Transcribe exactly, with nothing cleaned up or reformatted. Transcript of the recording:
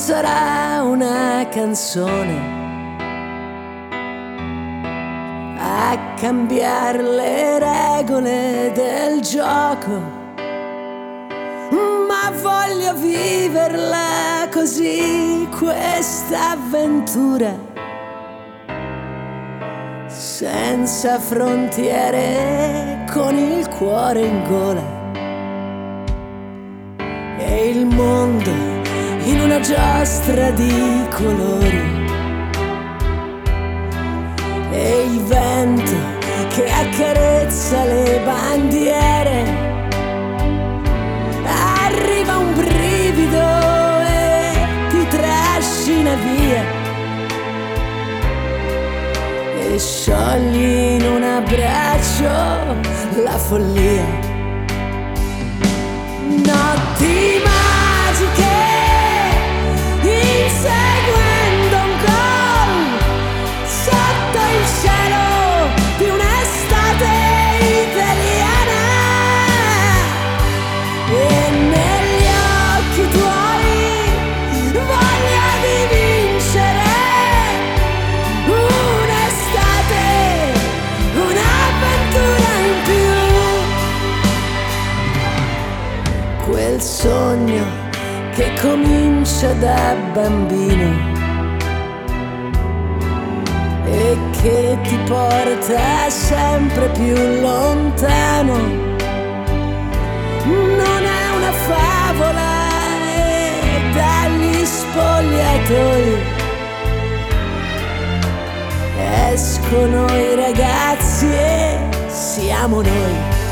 sarà una canzone a cambiare le regole del gioco, ma voglio viverla così questa avventura, senza frontiere, con il cuore in gola e il mondo in una giostra di colori, e il vento che accarezza le bandiere. Arriva un brivido e ti trascina via e sciogli in un abbraccio la follia. Notti magiche inseguendo un gol sotto il cielo di un'estate italiana, e negli occhi tuoi voglia di vincere un'estate, un'avventura in più. Quel sogno che comincia da bambino e che ti porta sempre più lontano, non è una favola, e dagli spogliatoi escono i ragazzi e siamo noi.